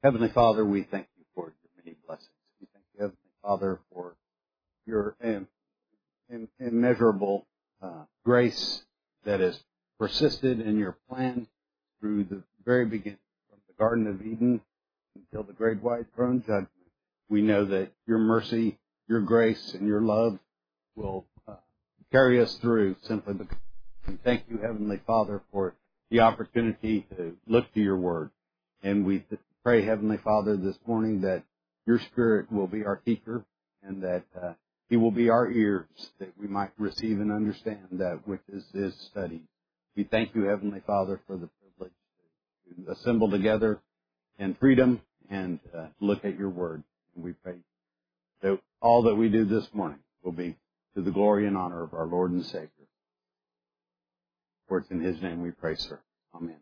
Heavenly Father, we thank you for your many blessings. We thank you, Heavenly Father, for your immeasurable grace that has persisted in your plan through the very beginning, from the Garden of Eden until the great white throne judgment. We know that your mercy, your grace, and your love will carry us through simply because. And thank you, Heavenly Father, for the opportunity to look to your word. And we pray, Heavenly Father, this morning that your Spirit will be our teacher and that he will be our ears, that we might receive and understand that which is studied. We thank you, Heavenly Father, for the privilege to assemble together in freedom and look at your word. And we pray that all that we do this morning will be to the glory and honor of our Lord and Savior. For it's in his name we pray, sir. Amen.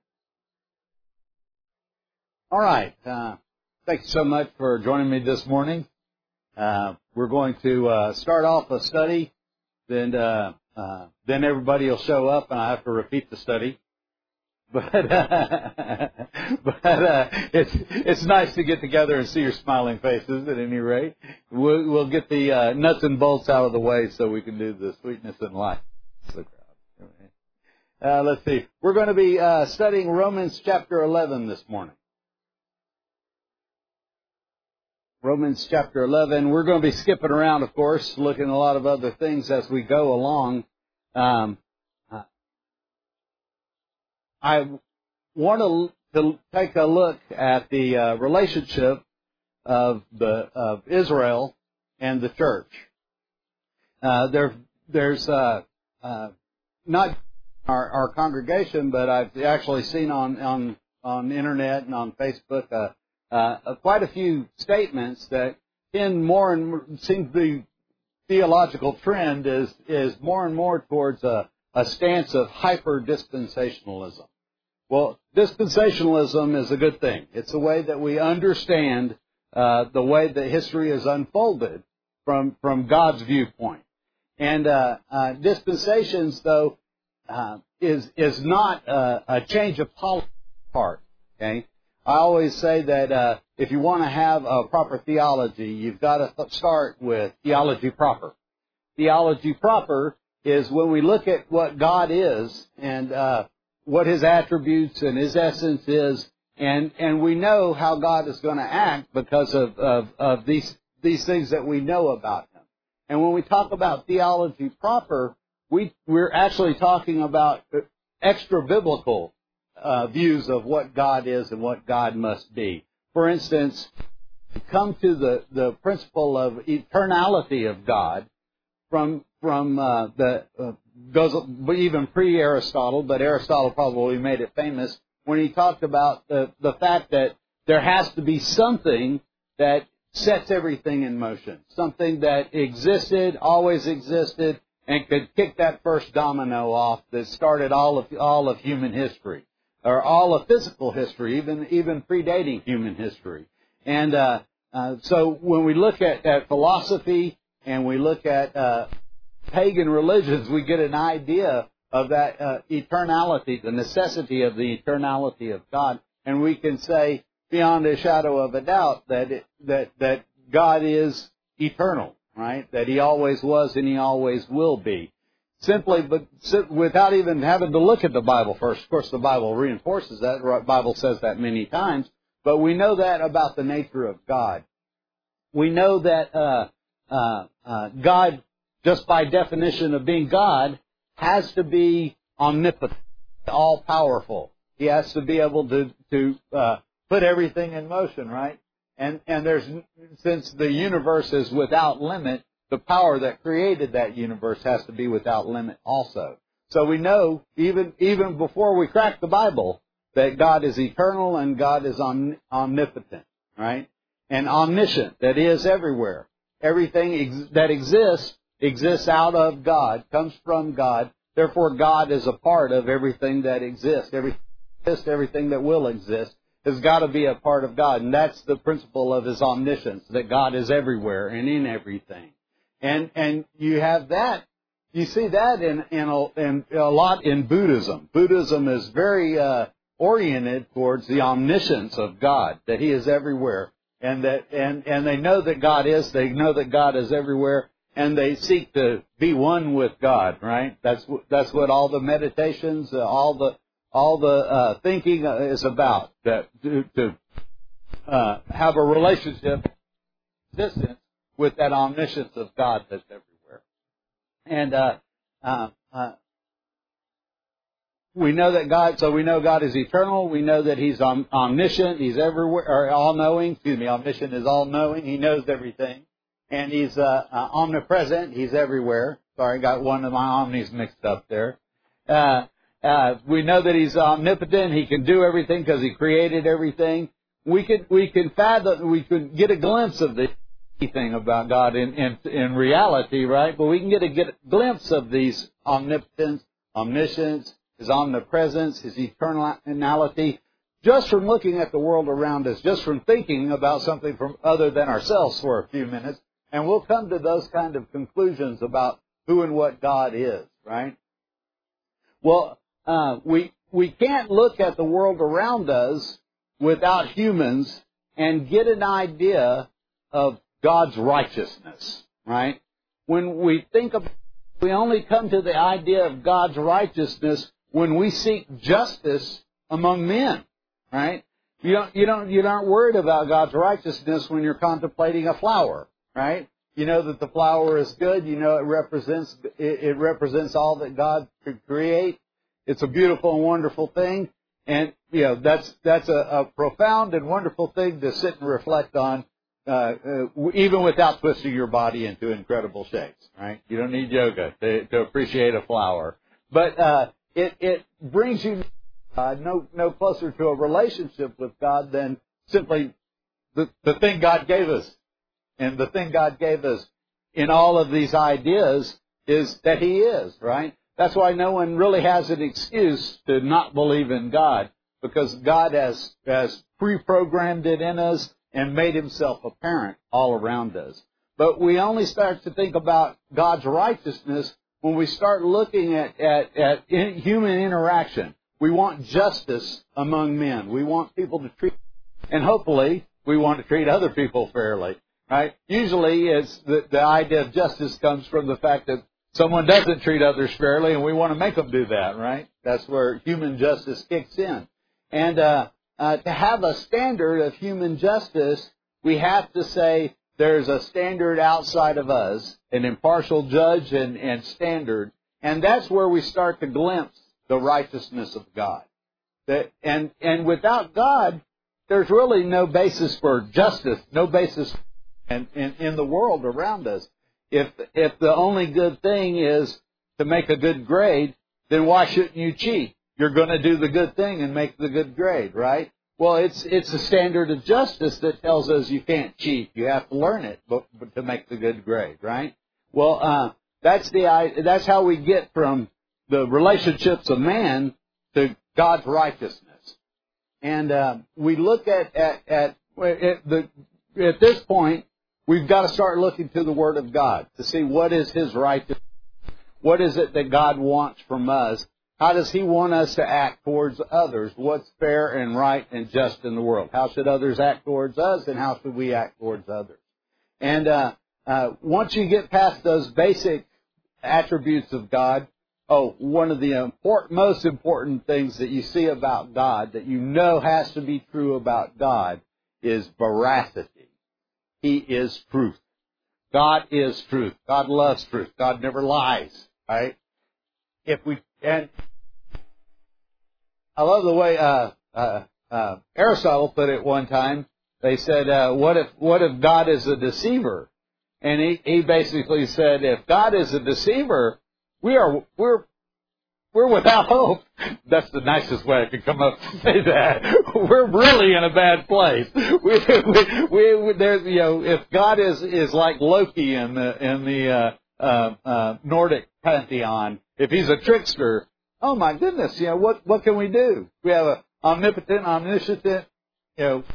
All right. Thank you so much for joining me this morning. We're going to start off a study, then everybody will show up and I have to repeat the study. But it's nice to get together and see your smiling faces at any rate. We'll get the nuts and bolts out of the way so we can do the sweetness and life. Let's see. We're going to be studying Romans chapter 11 this morning. Romans chapter 11. We're going to be skipping around, of course, looking at a lot of other things as we go along. I want to take a look at the relationship of Israel and the church. There's not our congregation, but I've actually seen on internet and on Facebook quite a few statements that seem to be theological trend is more and more towards a stance of hyper-dispensationalism. Well, dispensationalism is a good thing. It's the way that we understand the way that history is unfolded from God's viewpoint. And dispensations, though, is not a change of policy part. Okay, I always say that if you want to have a proper theology, you've got to start with theology proper. Theology proper is when we look at what God is and what His attributes and His essence is, and we know how God is going to act because of these things that we know about Him. And when we talk about theology proper, we're actually talking about extra biblical views of what God is and what God must be. For instance, come to the principle of eternality of God from goes even pre-Aristotle, but Aristotle probably made it famous when he talked about the fact that there has to be something that sets everything in motion, something that existed, always existed, and could kick that first domino off that started all of human history, or all of physical history, even predating human history. And so when we look at philosophy and we look at pagan religions, we get an idea of that eternality, the necessity of the eternality of God, and we can say beyond a shadow of a doubt that God is eternal, right? That He always was and He always will be. Simply, but without even having to look at the Bible first. Of course, the Bible reinforces that. The Bible says that many times. But we know that about the nature of God. We know that God, just by definition of being God, has to be omnipotent, all-powerful. He has to be able to put everything in motion, right? And since the universe is without limit, the power that created that universe has to be without limit also. So we know, even before we crack the Bible, that God is eternal and God is omnipotent, right? And omniscient, that He is everywhere. Everything that exists out of God, comes from God. Therefore, God is a part of everything that exists. Everything that will exist has got to be a part of God. And that's the principle of His omniscience, that God is everywhere and in everything. And you have that. You see that in a lot in Buddhism. Buddhism is very oriented towards the omniscience of God, that He is everywhere, and they know that God is. They know that God is everywhere, and they seek to be one with God. Right? That's what all the meditations, all the thinking is about. That to have a relationship, existence with that omniscience of God that's everywhere, and we know that God. So we know God is eternal. We know that He's omniscient. He's everywhere, or all-knowing. Omniscient is all-knowing. He knows everything, and He's omnipresent. He's everywhere. Sorry, I got one of my omnis mixed up there. We know that He's omnipotent. He can do everything because He created everything. We can fathom. We can get a glimpse of the thing about God in reality, right? But we can get a glimpse of these omnipotence, omniscience, His omnipresence, His eternality, just from looking at the world around us, just from thinking about something from other than ourselves for a few minutes, and we'll come to those kind of conclusions about who and what God is, right? Well, we can't look at the world around us without humans and get an idea of God's righteousness, right? When we think of, we only come to the idea of God's righteousness when we seek justice among men, right? You aren't worried about God's righteousness when you're contemplating a flower, right? You know that the flower is good. You know it represents all that God could create. It's a beautiful and wonderful thing, and that's a profound and wonderful thing to sit and reflect on, even without twisting your body into incredible shapes, right? You don't need yoga to appreciate a flower, but it brings you no closer to a relationship with God than simply the thing God gave us. And the thing God gave us in all of these ideas is that He is, right? That's why no one really has an excuse to not believe in God, because God has pre-programmed it in us and made Himself apparent all around us. But we only start to think about God's righteousness when we start looking at human interaction. We want justice among men. We want people to treat, and hopefully we want to treat other people fairly, right? Usually it's the idea of justice comes from the fact that someone doesn't treat others fairly and we want to make them do that, right? That's where human justice kicks in. And to have a standard of human justice, we have to say there's a standard outside of us, an impartial judge and standard, and that's where we start to glimpse the righteousness of God. And without God, there's really no basis for justice, no basis in the world around us. If the only good thing is to make a good grade, then why shouldn't you cheat? You're going to do the good thing and make the good grade, right? Well, it's a standard of justice that tells us you can't cheat. You have to learn it but to make the good grade, right? Well, that's how we get from the relationships of man to God's righteousness. And we look at this point, we've got to start looking to the Word of God to see what is His righteousness. What is it that God wants from us? How does He want us to act towards others? What's fair and right and just in the world? How should others act towards us, and how should we act towards others? And once you get past those basic attributes of God, one of the most important things that you see about God, that you know has to be true about God, is veracity. He is truth. God is truth. God loves truth. God never lies, right? And I love the way Aristotle put it one time. They said, "What if God is a deceiver?" And he basically said, "If God is a deceiver, we're without hope." That's the nicest way I could come up to say that. We're really in a bad place. If God is like Loki in the Nordic pantheon, if he's a trickster, oh my goodness, what can we do? We have an omnipotent, omniscient, and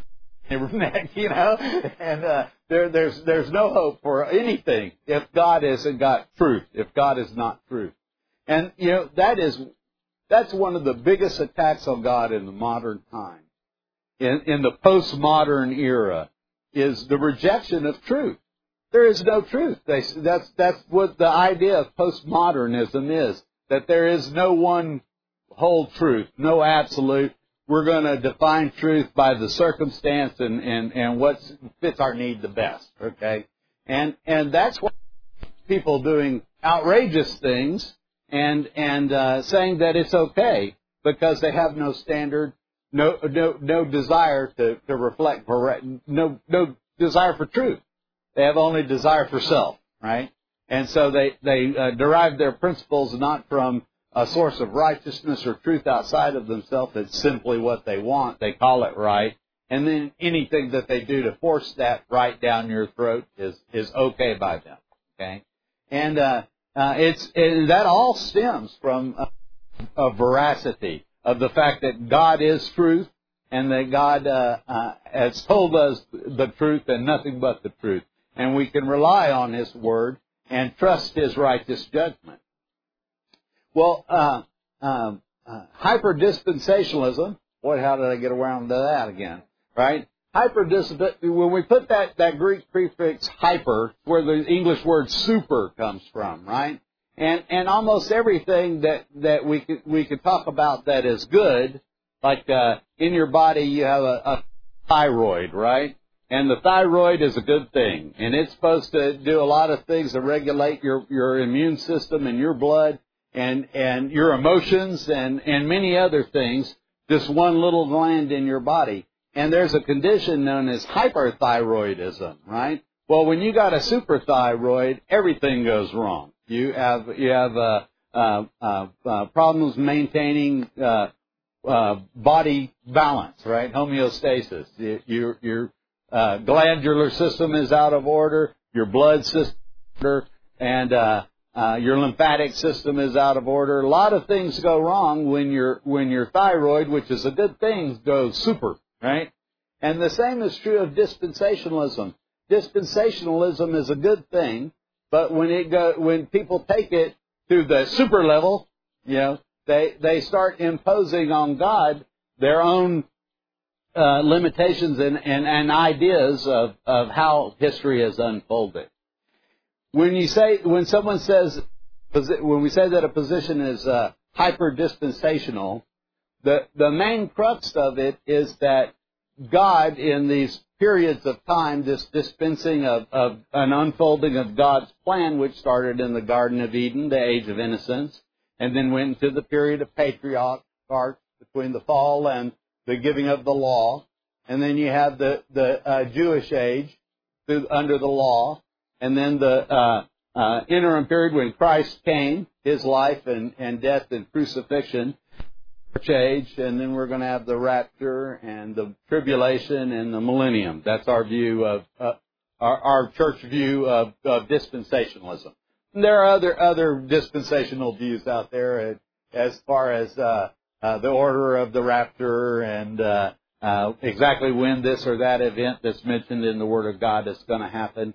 there's no hope for anything if God isn't got truth, if God is not truth. And, that That's one of the biggest attacks on God in the modern time, in the postmodern era, is the rejection of truth. There is no truth. That's what the idea of postmodernism is, that there is no one whole truth, no absolute. We're going to define truth by the circumstance and what fits our need the best, okay? And that's why people doing outrageous things and saying that it's okay because they have no standard, no desire to reflect, no desire for truth. They have only desire for self, right? And so they derive their principles not from a source of righteousness or truth outside of themselves. It's simply what they want. They call it right. And then anything that they do to force that right down your throat is okay by them. Okay? And that all stems from a veracity of the fact that God is truth and that God has told us the truth and nothing but the truth. And we can rely on His Word and trust His righteous judgment. Well, hyper-dispensationalism, boy, how did I get around to that again, right? When we put that Greek prefix hyper, where the English word super comes from, right? And almost everything that we could talk about that is good, like in your body you have a thyroid, right? And the thyroid is a good thing, and it's supposed to do a lot of things to regulate your immune system and your blood and your emotions and many other things, just one little gland in your body. And there's a condition known as hyperthyroidism, right? Well, when you got a superthyroid, everything goes wrong. You have problems maintaining body balance, right? Homeostasis. Your glandular system is out of order. Your blood system is out of order, and your lymphatic system is out of order. A lot of things go wrong when your thyroid, which is a good thing, goes super, right? And the same is true of dispensationalism. Dispensationalism is a good thing, but when people take it to the super level, they start imposing on God their own limitations and ideas of how history has unfolded. When we say that a position is hyper-dispensational, the main crux of it is that God, in these periods of time, this dispensing of an unfolding of God's plan, which started in the Garden of Eden, the age of innocence, and then went into the period of patriarchs between the fall and the giving of the law, and then you have the Jewish age under the law, and then the interim period when Christ came, His life and death and crucifixion, church age, and then we're going to have the rapture and the tribulation and the millennium. That's our view of our church view of dispensationalism. And there are other dispensational views out there as far as the order of the rapture and exactly when this or that event that's mentioned in the Word of God is going to happen.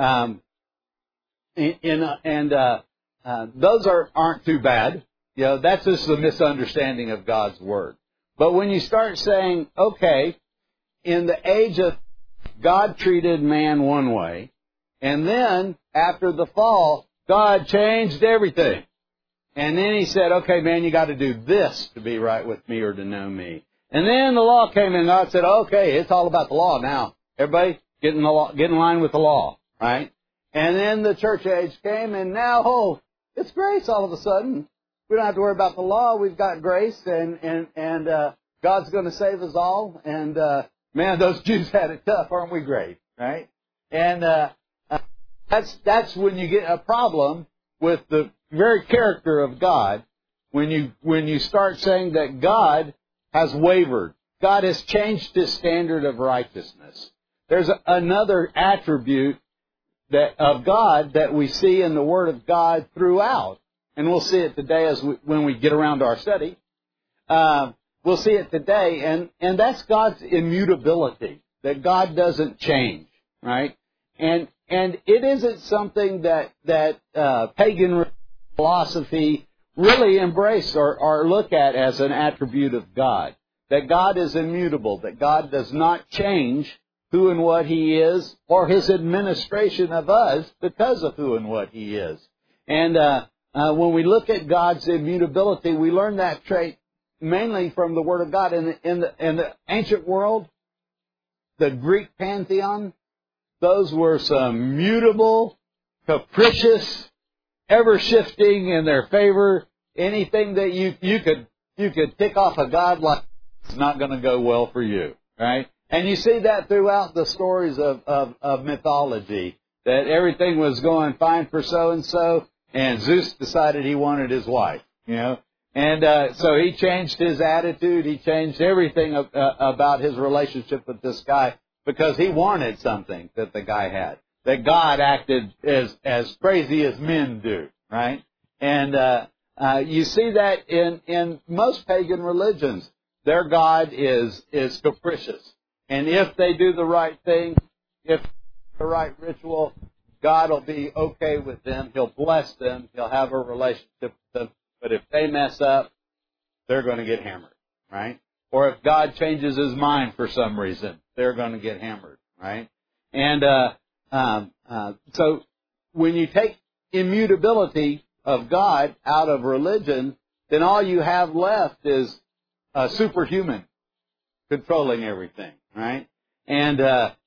Those aren't too bad. That's just a misunderstanding of God's Word. But when you start saying, okay, in the age of God treated man one way, and then after the fall, God changed everything. And then He said, okay, man, you got to do this to be right with me or to know me. And then the law came and God said, okay, it's all about the law now. Everybody get in line with the law, right? And then the church age came, and now, it's grace all of a sudden. We don't have to worry about the law. We've got grace, and God's going to save us all. And man, those Jews had it tough, aren't we great, right? And that's when you get a problem with the very character of God. When you start saying that God has wavered, God has changed His standard of righteousness. There's another attribute of God that we see in the Word of God throughout. And we'll see it today when we get around to our study. We'll see it today, and that's God's immutability, that God doesn't change, right? And it isn't something that pagan philosophy really embrace or look at as an attribute of God. That God is immutable, that God does not change who and what He is or His administration of us because of who and what He is. And when we look at God's immutability, we learn that trait mainly from the Word of God. In the ancient world, the Greek pantheon, those were some mutable, capricious, ever-shifting in their favor. Anything that you could tick off a god like, it's not going to go well for you, right? And you see that throughout the stories of mythology, that everything was going fine for so-and-so, and Zeus decided he wanted his wife, you know. And so he changed his attitude, he changed everything about his relationship with this guy because he wanted something that the guy had. That God acted as crazy as men do, right? And you see that in most pagan religions. Their God is capricious. And if they do the right thing, if the right ritual, God will be okay with them. He'll bless them. He'll have a relationship with them. But if they mess up, they're going to get hammered, right? Or if God changes His mind for some reason, they're going to get hammered, right? And so when you take immutability of God out of religion, then all you have left is a superhuman controlling everything, right? And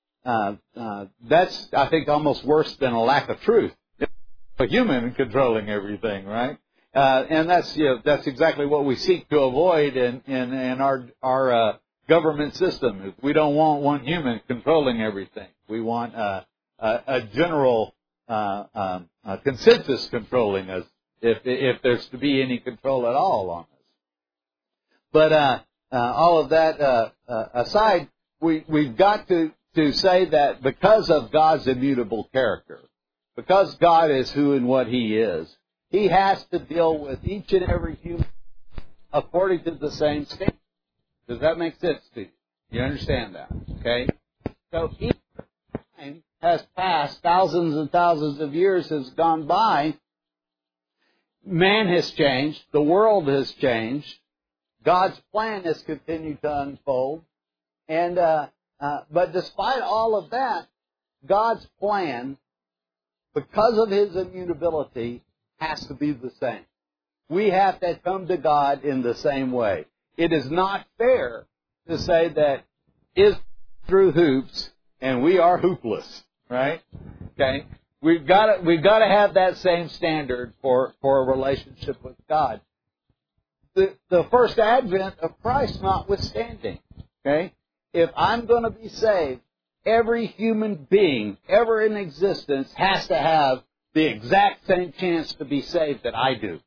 that's, I think, almost worse than a lack of truth. A human controlling everything, right? And that's exactly what we seek to avoid in our government system. We don't want one human controlling everything. We want a general consensus controlling us, if there's to be any control at all on us. But all of that aside, we've got to say that because of God's immutable character, because God is who and what He is, He has to deal with each and every human according to the same standard. Does that make sense to you? You understand that? Okay? So each time has passed, thousands and thousands of years has gone by, man has changed, the world has changed, God's plan has continued to unfold, and but despite all of that, God's plan, because of His immutability, has to be the same. We have to come to God in the same way. It is not fair to say that Israel through hoops and we are hoopless, right? Okay, we've got to have that same standard for a relationship with God. The first advent of Christ notwithstanding, okay, if I'm going to be saved, every human being ever in existence has to have the exact same chance to be saved that I do.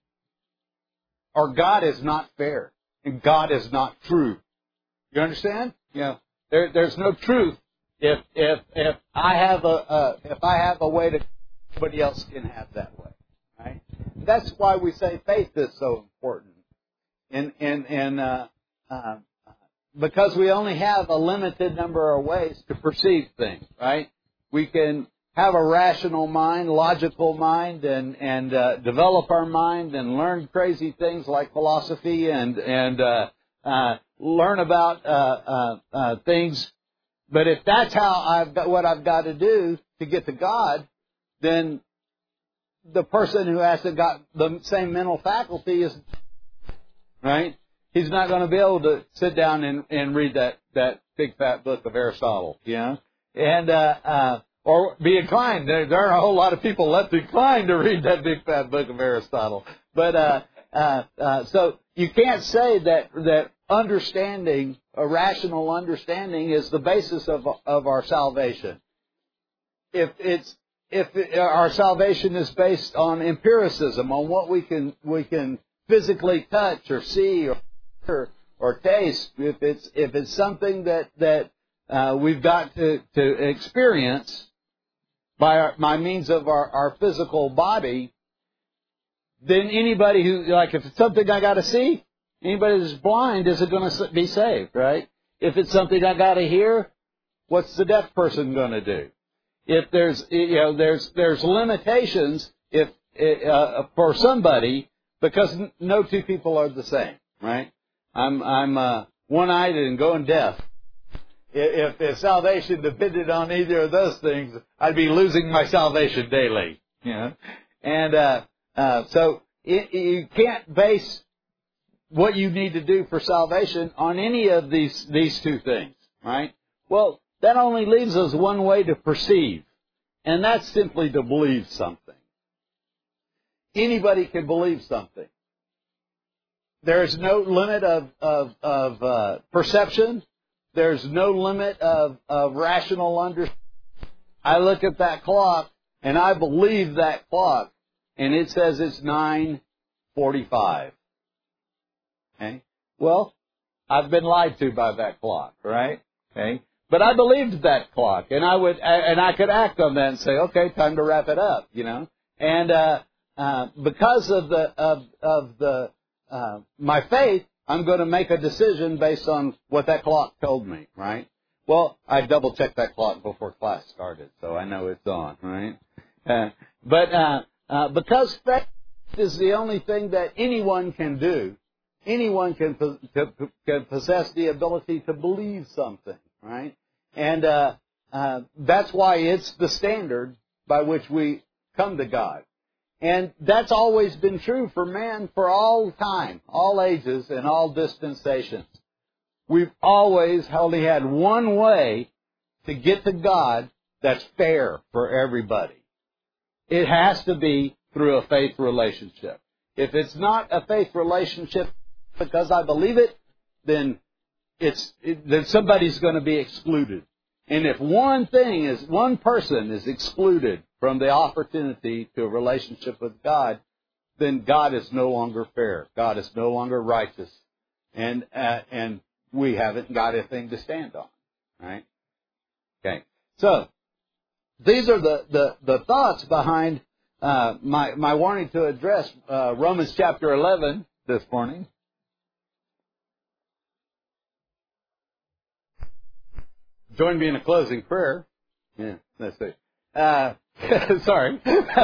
Or God is not fair, and God is not true. You understand? You know, there's no truth if I have a way that nobody else can have that way, right? That's why we say faith is so important. And because we only have a limited number of ways to perceive things, right? We can have a rational mind, logical mind, and develop our mind and learn crazy things like philosophy and learn about things. But if that's what I've got to do to get to God, then the person who hasn't got the same mental faculty is, right? He's not going to be able to sit down and read that big fat book of Aristotle, you know, and or be inclined. There are a whole lot of people left inclined to read that big fat book of Aristotle. But so you can't say that understanding, a rational understanding, is the basis of our salvation. If our salvation is based on empiricism, on what we can physically touch or see or taste, if it's something that we've got to experience by means of our physical body, then anybody who, like, if it's something I got to see, anybody that's blind isn't going to be saved, right? If it's something I got to hear, what's the deaf person going to do? If there's limitations for somebody Because no two people are the same, right? I'm one-eyed and going deaf. If salvation depended on either of those things, I'd be losing my salvation daily. You know, and so you can't base what you need to do for salvation on any of these two things, right? Well, that only leaves us one way to perceive, and that's simply to believe something. Anybody can believe something. There's no limit of perception. There's no limit of rational understanding. I look at that clock, and I believe that clock, and it says it's 9:45. Okay? Well, I've been lied to by that clock, right? Okay? But I believed that clock, and I could act on that and say, okay, time to wrap it up, you know. And because of my faith, I'm going to make a decision based on what that clock told me, right? Well, I double-checked that clock before class started, so I know it's on, right? But because faith is the only thing that anyone can do, anyone can possess the ability to believe something, right? And that's why it's the standard by which we come to God. And that's always been true for man for all time, all ages, and all dispensations. We've always only had one way to get to God that's fair for everybody. It has to be through a faith relationship. If it's not a faith relationship because I believe it, then then somebody's going to be excluded. And if one person is excluded from the opportunity to a relationship with God, then God is no longer fair. God is no longer righteous. And we haven't got a thing to stand on. Right? Okay. So, these are the thoughts behind my wanting to address Romans chapter 11 this morning. Join me in a closing prayer. Yeah, let's see. Sorry.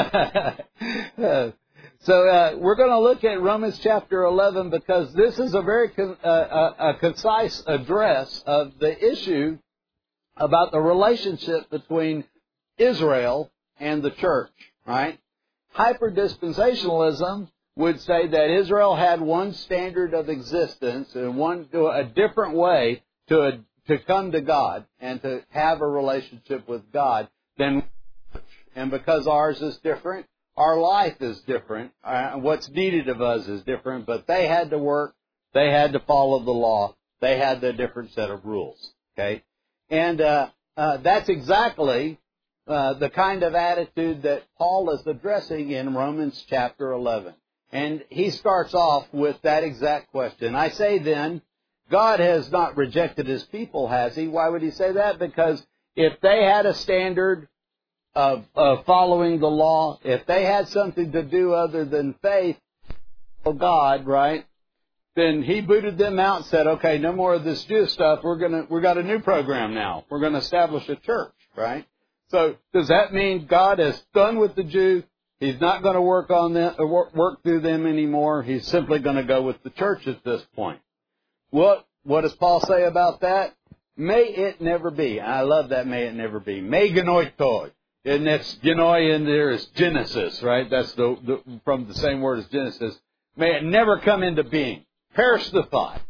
So we're going to look at Romans chapter 11 because this is a very concise address of the issue about the relationship between Israel and the church, right? Hyper-dispensationalism would say that Israel had one standard of existence and a different way to come to God and to have a relationship with God than church. And because ours is different, our life is different. What's needed of us is different, but they had to work. They had to follow the law. They had a different set of rules. Okay? And that's exactly the kind of attitude that Paul is addressing in Romans chapter 11. And he starts off with that exact question. I say then, God has not rejected His people, has He? Why would He say that? Because if they had a standard of following the law, if they had something to do other than faith of God, right, then He booted them out and said, okay, no more of this Jew stuff. We got a new program now. We're going to establish a church, right? So does that mean God is done with the Jew? He's not going to work on them, work through them anymore. He's simply going to go with the church at this point. What does Paul say about that? May it never be. I love that. May it never be. May genoitoi. And that's genoi in there is Genesis, right? That's from the same word as Genesis. May it never come into being. Perish the thought.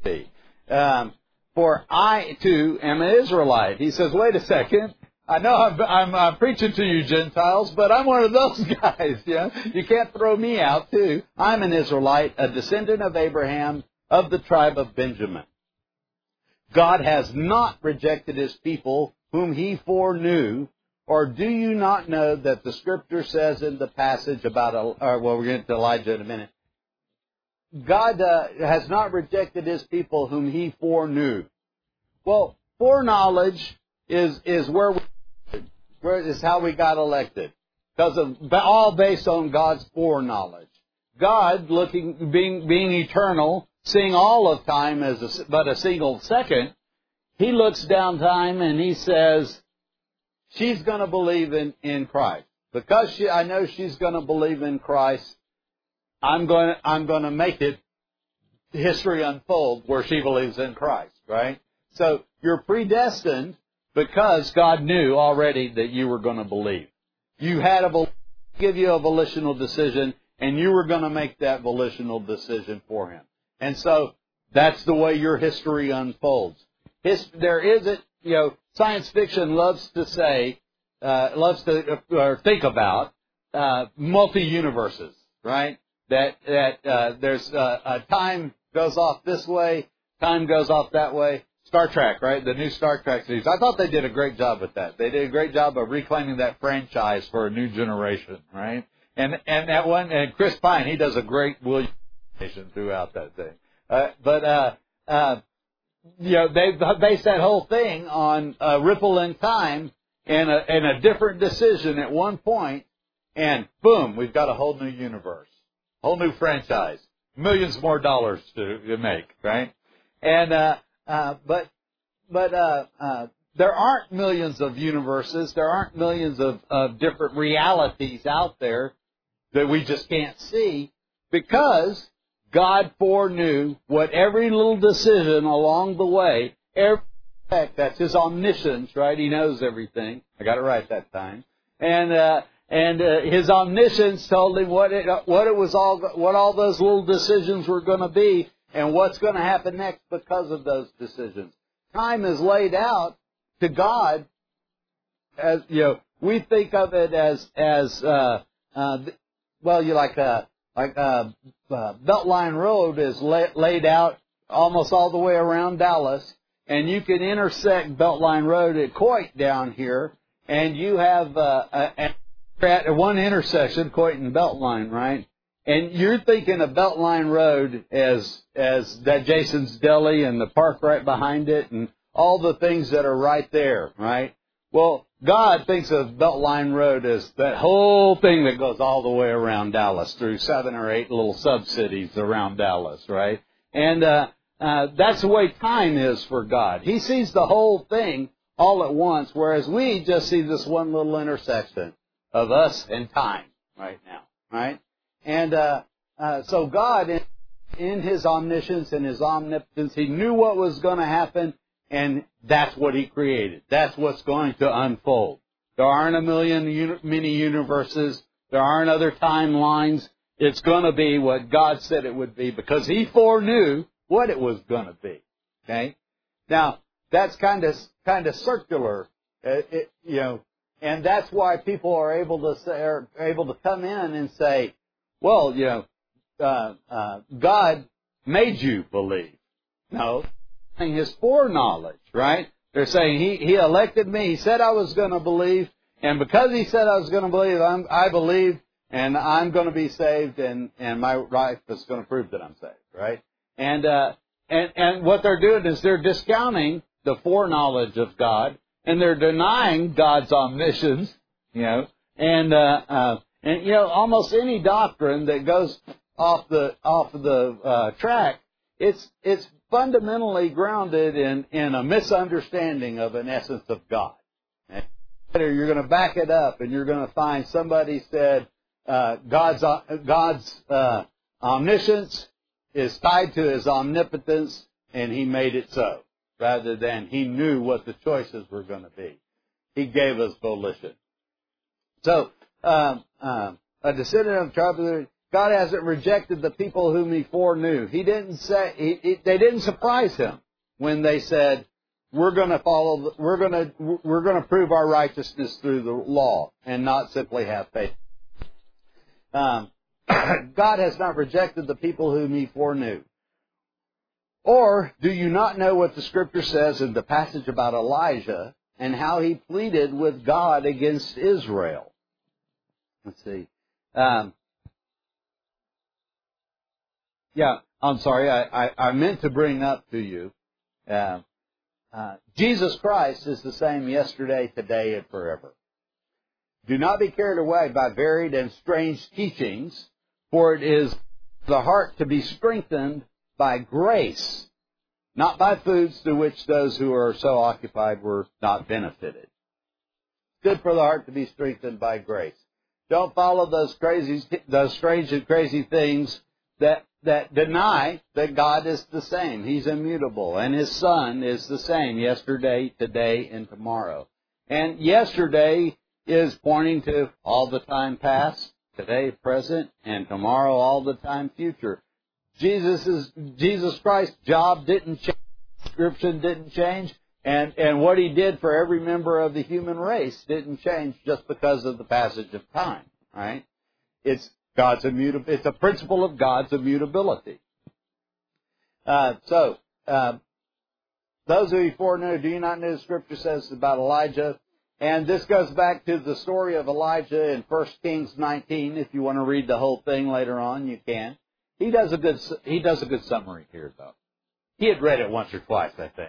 For I too am an Israelite. He says, wait a second. I know I'm preaching to you Gentiles, but I'm one of those guys. Yeah, you can't throw me out too. I'm an Israelite, a descendant of Abraham, of the tribe of Benjamin. God has not rejected His people whom He foreknew. Or do you not know that the Scripture says in the passage about, we're going to get to Elijah in a minute. God has not rejected His people whom He foreknew. Well, foreknowledge is where is how we got elected. Because all based on God's foreknowledge. God, being eternal, seeing all of time as but a single second, He looks down time and He says, she's going to believe in Christ. Because I know she's going to believe in Christ, I'm going to make it history unfold where she believes in Christ, right? So you're predestined because God knew already that you were going to believe. You had give you a volitional decision, and you were going to make that volitional decision for Him. And so that's the way your history unfolds. There isn't, science fiction loves to say, or think about multi-universes, right? That there's a time goes off this way, time goes off that way. Star Trek, right? The new Star Trek series. I thought they did a great job with that. They did a great job of reclaiming that franchise for a new generation, right? And that one, and Chris Pine, he does a great William throughout that thing. They based that whole thing on a ripple in time and a different decision at one point, and boom, we've got a whole new universe, whole new franchise, millions more dollars to make, right? And but there aren't millions of universes. There aren't millions of different realities out there that we just can't see, because God foreknew what every little decision along the way, that's His omniscience, right? He knows everything. I got it right that time. And His omniscience told Him what all those little decisions were going to be, and what's going to happen next because of those decisions. Time is laid out to God as, we think of it as Beltline Road is laid out almost all the way around Dallas, and you can intersect Beltline Road at Coit down here, and you have at one intersection, Coit and Beltline, right? And you're thinking of Beltline Road as that Jason's Deli and the park right behind it and all the things that are right there, right? Well, God thinks of Beltline Road as that whole thing that goes all the way around Dallas through 7 or 8 little sub-cities around Dallas, right? And that's the way time is for God. He sees the whole thing all at once, whereas we just see this one little intersection of us and time right now, right? And so God, in His omniscience and His omnipotence, He knew what was going to happen, and that's what He created. That's what's going to unfold. There aren't many universes. There aren't other timelines. It's going to be what God said it would be, because He foreknew what it was going to be. Okay? Now, that's kind of circular, and that's why people are able to come in and say, well, God made you believe. No, His foreknowledge, right? They're saying He elected me. He said I was going to believe, and because He said I was going to believe, I believe, and I'm going to be saved, and my life is going to prove that I'm saved, right? And what they're doing is they're discounting the foreknowledge of God, and they're denying God's omniscience, and almost any doctrine that goes off the track, it's fundamentally grounded in a misunderstanding of an essence of God. And you're going to back it up, and you're going to find somebody said God's omniscience is tied to His omnipotence, and He made it so, rather than He knew what the choices were going to be. He gave us volition. So, a descendant of the tribe of Judah, God hasn't rejected the people whom He foreknew. He didn't say they didn't surprise Him when they said, we're going to prove our righteousness through the law and not simply have faith. God has not rejected the people whom He foreknew. Or do you not know what the Scripture says in the passage about Elijah and how he pleaded with God against Israel? Let's see. I'm sorry. I meant to bring up to you, Jesus Christ is the same yesterday, today, and forever. Do not be carried away by varied and strange teachings, for it is the heart to be strengthened by grace, not by foods through which those who are so occupied were not benefited. Good for the heart to be strengthened by grace. Don't follow those strange and crazy things that deny that God is the same. He's immutable. And His Son is the same yesterday, today, and tomorrow. And yesterday is pointing to all the time past, today present, and tomorrow all the time future. Jesus Christ's job didn't change, description didn't change, and what He did for every member of the human race didn't change just because of the passage of time. Right? It's a principle of God's immutability. Those of you foreknew, do you not know the Scripture says about Elijah? And this goes back to the story of Elijah in 1 Kings 19. If you want to read the whole thing later on, you can. He does a good summary here, though. He had read it once or twice, I think.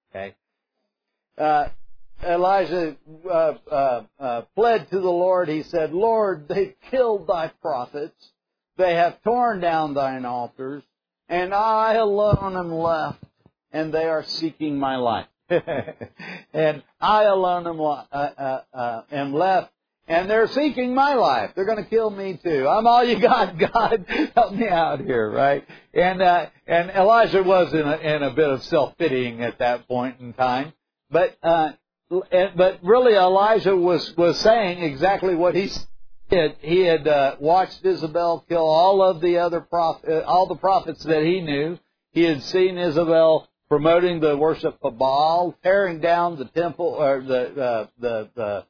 Okay. Elijah fled to the Lord. He said, Lord, they killed thy prophets. They have torn down thine altars, and I alone am left, and they are seeking my life. And I alone am left, and they're seeking my life. They're going to kill me too. I'm all you got, God. Help me out here, right? And Elijah was in a bit of self-pitying at that point in time, but really Elijah was saying exactly what he did. He had watched Isabel kill all of the other all the prophets that he knew. He had seen Isabel promoting the worship of Baal, tearing down the temple, or the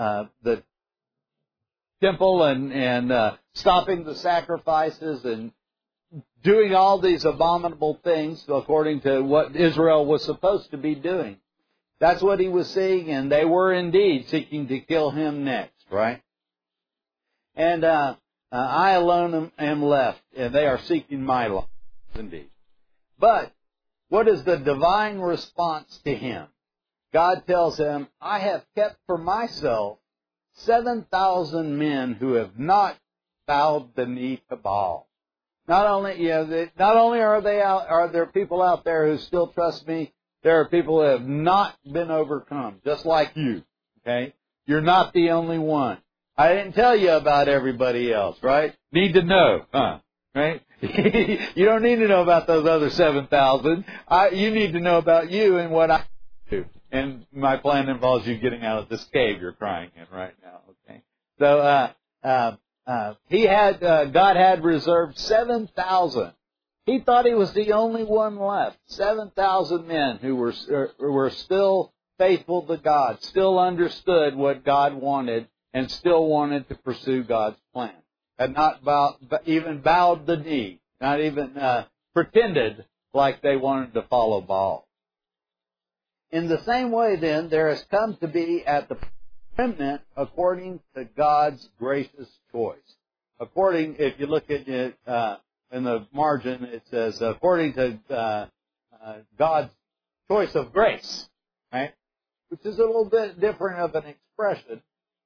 temple, and stopping the sacrifices, and doing all these abominable things according to what Israel was supposed to be doing. That's what he was seeing, and they were indeed seeking to kill him next, right? And I alone am left, and they are seeking my life, indeed. But what is the divine response to him? God tells him, I have kept for myself 7,000 men who have not bowed the knee to Baal. Not only are there people out there who still trust me, there are people who have not been overcome, just like you. Okay? You're not the only one. I didn't tell you about everybody else, right? Need to know, huh? Right? You don't need to know about those other 7,000. You need to know about you and what I do. And my plan involves you getting out of this cave you're crying in right now. Okay. So God had reserved 7,000. He thought he was the only one left. 7,000 men who were still faithful to God, still understood what God wanted, and still wanted to pursue God's plan. Had not even bowed the knee, not even pretended like they wanted to follow Baal. In the same way, then, there has come to be at the remnant according to God's gracious choice. According, if you look at it in the margin, it says, according to God's choice of grace, right? Which is a little bit different of an expression.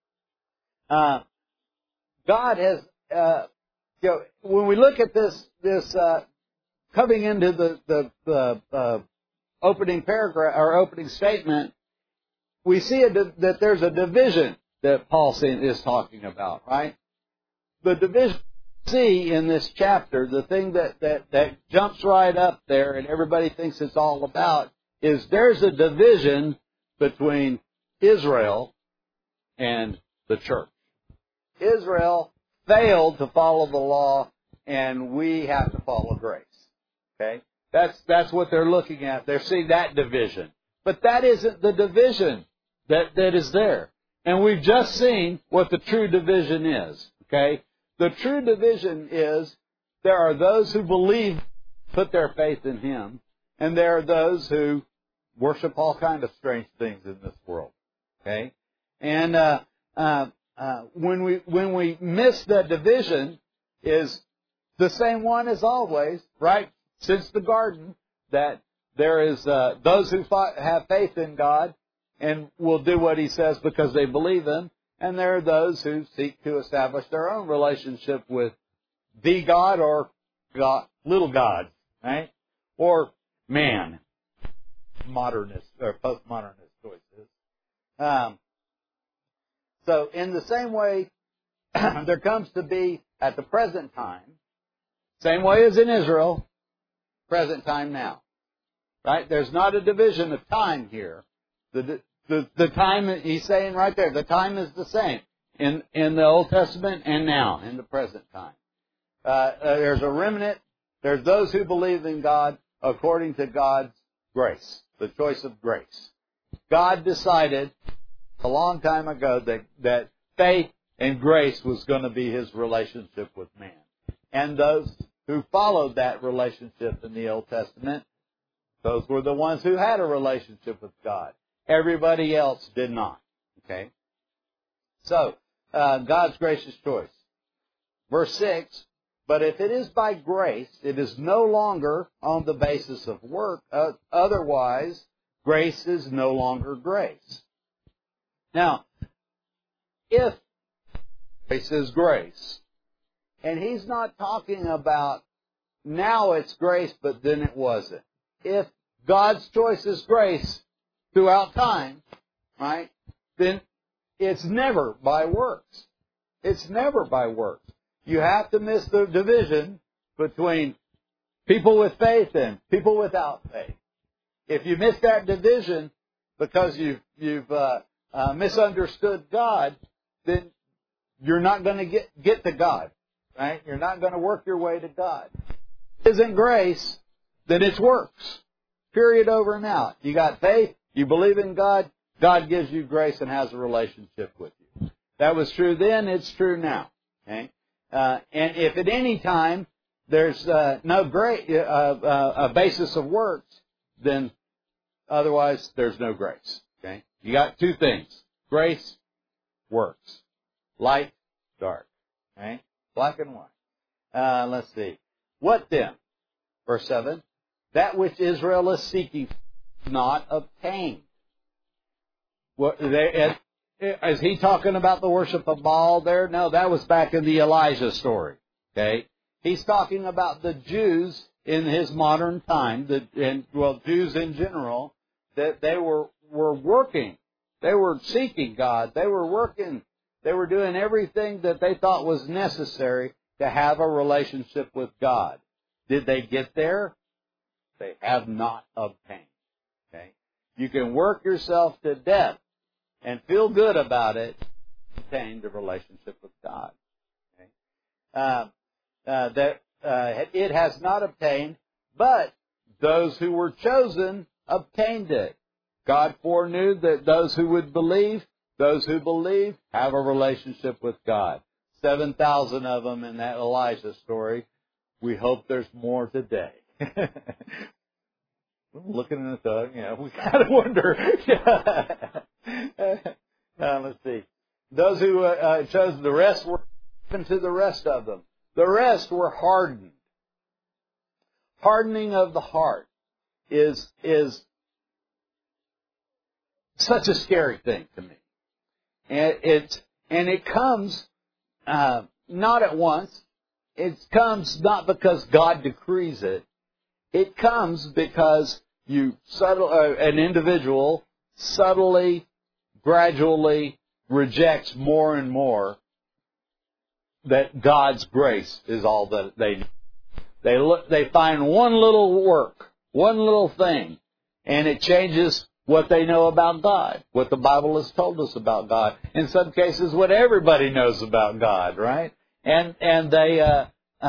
God has, when we look at this coming into the opening paragraph or opening statement, we see that there's a division that Paul is talking about, right? The division we see in this chapter, the thing that jumps right up there and everybody thinks it's all about, is there's a division between Israel and the church. Israel failed to follow the law, and we have to follow grace. Okay? That's what they're looking at. They're seeing that division. But that isn't the division that is there. And we've just seen what the true division is. Okay? The true division is there are those who believe, put their faith in Him, and there are those who worship all kinds of strange things in this world. Okay? And when we miss that division is the same one as always, right? Since the garden, that there is those who have faith in God and will do what He says because they believe Him, and there are those who seek to establish their own relationship with the God or God, little God, right? Or man, modernist or postmodernist choices. So in the same way, there comes to be, at the present time, same way as in Israel, present time now. Right? There's not a division of time here. The time, he's saying right there, the time is the same in the Old Testament and now, in the present time. There's a remnant. There's those who believe in God according to God's grace, the choice of grace. God decided a long time ago that faith and grace was going to be His relationship with man. And those who followed that relationship in the Old Testament, those were the ones who had a relationship with God. Everybody else did not. Okay? So, God's gracious choice. Verse 6, but if it is by grace, it is no longer on the basis of work. Otherwise, grace is no longer grace. Now, if grace is grace, and he's not talking about now it's grace, but then it wasn't. If God's choice is grace throughout time, right, then it's never by works. It's never by works. You have to miss the division between people with faith and people without faith. If you miss that division because you've misunderstood God, then you're not going to get to God, right? You're not going to work your way to God. If it isn't grace, then it's works. Period, over and out. You got faith, you believe in God, God gives you grace and has a relationship with you. That was true then, it's true now. Okay? And if at any time there's no great a basis of works, then otherwise there's no grace. Okay? You got two things: grace, works, light, dark. Okay? Black and white. Let's see. What then? Verse 7. That which Israel is seeking not obtained. Is he talking about the worship of Baal there? No, that was back in the Elijah story. Okay, he's talking about the Jews in his modern time, Jews in general, that they were working, they were seeking God, they were working, they were doing everything that they thought was necessary to have a relationship with God. Did they get there? They have not obtained. Okay, you can work yourself to death and feel good about it, obtain the relationship with God. Okay? It has not obtained, but those who were chosen obtained it. God foreknew that those who would believe, those who believe, have a relationship with God. 7,000 of them in that Elijah story. We hope there's more today. Looking at the, we kind of wonder. Let's see. Those who chose, the rest were given to the rest of them. The rest were hardened. Hardening of the heart is such a scary thing to me. And it comes not at once. It comes not because God decrees it. It comes because an individual subtly, gradually rejects more and more that God's grace is all that they need. They find one little work, one little thing, and it changes what they know about God, what the Bible has told us about God. In some cases, what everybody knows about God, right? And they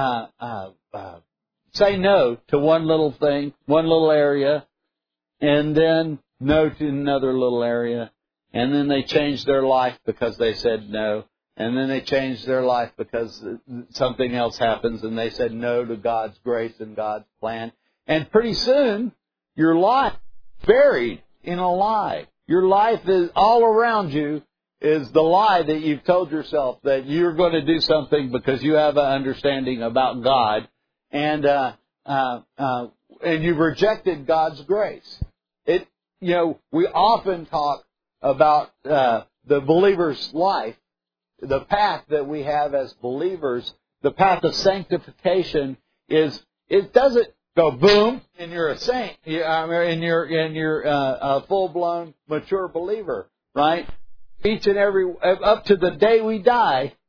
say no to one little thing, one little area, and then no to another little area. And then they change their life because they said no. And then they change their life because something else happens and they said no to God's grace and God's plan. And pretty soon, your life is buried in a lie. Your life is all around you is the lie that you've told yourself that you're going to do something because you have an understanding about God. And you've rejected God's grace. We often talk about the believer's life, the path that we have as believers, the path of sanctification it doesn't go boom and you're a saint, and you're a full-blown mature believer, right? Each and every up to the day we die,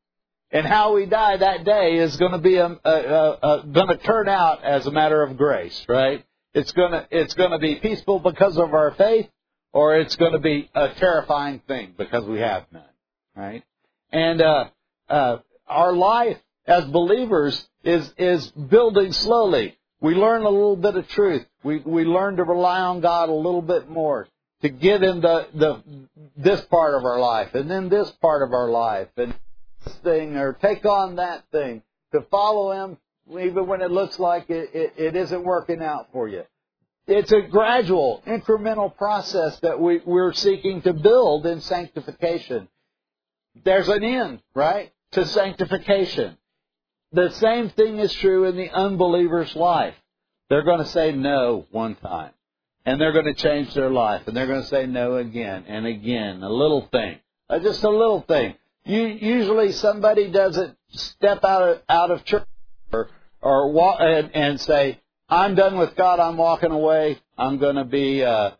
And how we die that day is going to be going to turn out as a matter of grace, right? It's going to be peaceful because of our faith, or it's going to be a terrifying thing because we have none, right? And our life as believers is building slowly. We learn a little bit of truth. We learn to rely on God a little bit more, to get in this part of our life, and then this part of our life, and this thing, or take on that thing, to follow Him even when it looks like it isn't working out for you. It's a gradual, incremental process that we're seeking to build in sanctification. There's an end, right, to sanctification. The same thing is true in the unbeliever's life. They're going to say no one time, and they're going to change their life, and they're going to say no again and again. A little thing, just a little thing. Usually somebody doesn't step out of church or walk and say, I'm done with God, I'm walking away, I'm going to be a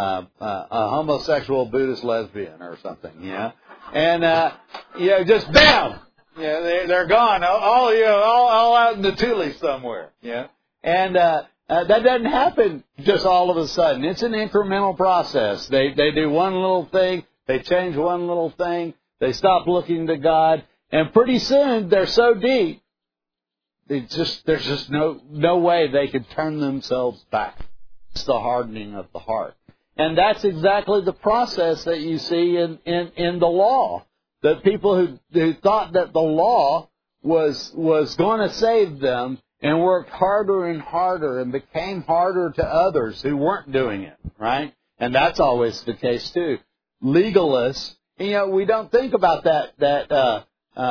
homosexual Buddhist lesbian or something, yeah. And just bam, yeah, they're gone, all out in the Thule somewhere, yeah. And that doesn't happen just all of a sudden. It's an incremental process. They do one little thing, they change one little thing, they stop looking to God, and pretty soon they're so deep, there's just no way they could turn themselves back. It's the hardening of the heart. And that's exactly the process that you see in the law. The people who thought that the law was going to save them and worked harder and harder and became harder to others who weren't doing it, right? And that's always the case too. Legalists, we don't think about that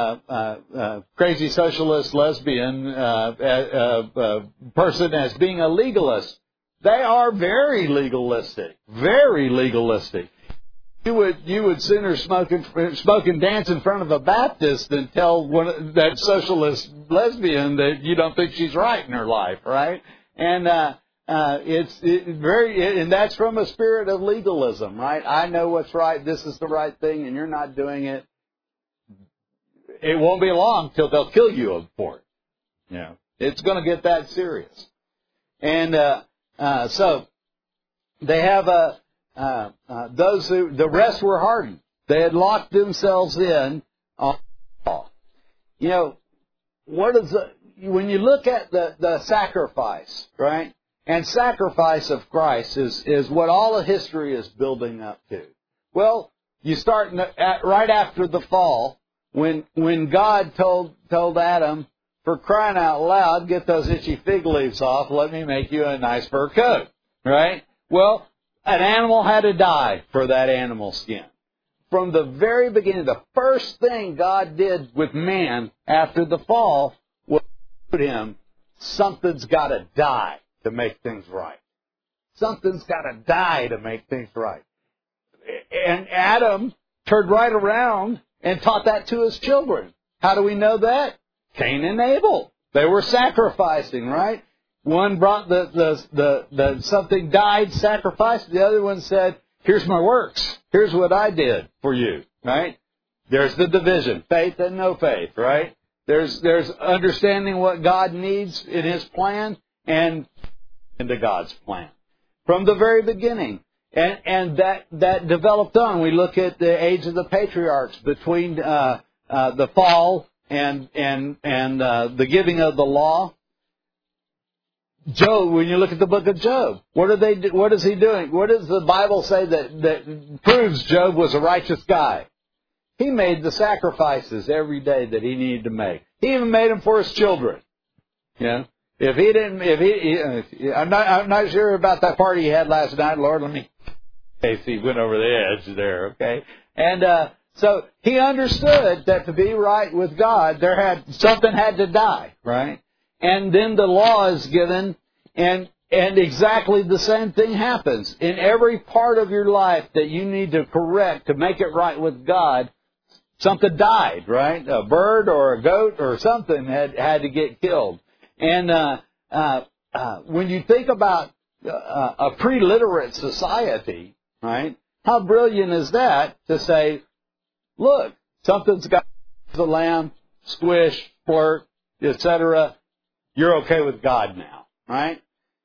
crazy socialist lesbian person as being a legalist. They are very legalistic. Very legalistic. You would sooner smoke and dance in front of a Baptist than tell that socialist lesbian that you don't think she's right in her life, right? And and that's from a spirit of legalism, right? I know what's right. This is the right thing, and you're not doing it. It won't be long till they'll kill you for it. Yeah, it's going to get that serious. And so they have those who the rest were hardened. They had locked themselves in on law. When you look at the sacrifice, right? And sacrifice of Christ is what all of history is building up to. Well, you start right after the fall. When God told Adam, for crying out loud, get those itchy fig leaves off, let me make you a nice fur coat, right? Well, an animal had to die for that animal skin. From the very beginning, the first thing God did with man after the fall was put him, something's got to die to make things right. Something's got to die to make things right. And Adam turned right around and taught that to his children. How do we know that? Cain and Abel. They were sacrificing, right? One brought the something died sacrifice. The other one said, here's my works. Here's what I did for you, right? There's the division, faith and no faith, right? There's understanding what God needs in His plan and into God's plan. From the very beginning. And that developed on. We look at the age of the patriarchs between the fall and the giving of the law. Job, when you look at the book of Job, what is he doing? What does the Bible say that proves Job was a righteous guy? He made the sacrifices every day that he needed to make. He even made them for his children. I'm not sure about that party he had last night. Lord, let me. He went over the edge there, okay? And so he understood that to be right with God, something had to die, right? And then the law is given, and exactly the same thing happens. In every part of your life that you need to correct to make it right with God, something died, right? A bird or a goat or something had to get killed. And when you think about a pre-literate society, right? How brilliant is that to say, look, something's got the lamb, squish, flirt, etc., you're okay with God now, right?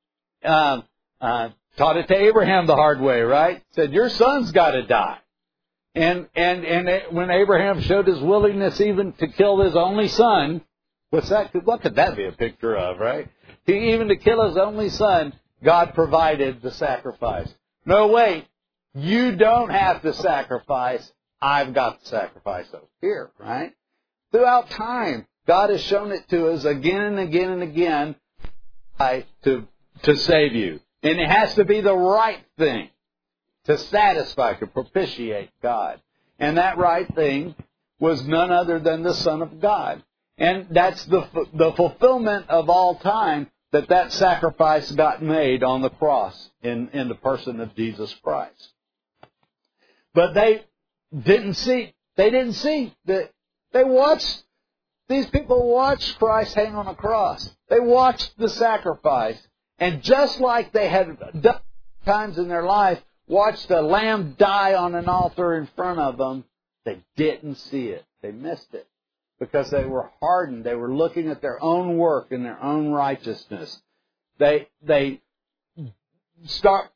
Taught it to Abraham the hard way, right? Said, your son's got to die. And when Abraham showed his willingness even to kill his only son, what could that be a picture of, right? Even to kill his only son, God provided the sacrifice. No, wait, you don't have to sacrifice. I've got the sacrifice over here, right? Throughout time, God has shown it to us again and again and again to save you. And it has to be the right thing to satisfy, to propitiate God. And that right thing was none other than the Son of God. And that's the fulfillment of all time that sacrifice got made on the cross in the person of Jesus Christ. But they didn't see that these people watched Christ hang on a cross. They watched the sacrifice. And just like they had done times in their life, watched a lamb die on an altar in front of them, they didn't see it. They missed it. Because they were hardened. They were looking at their own work and their own righteousness. They stop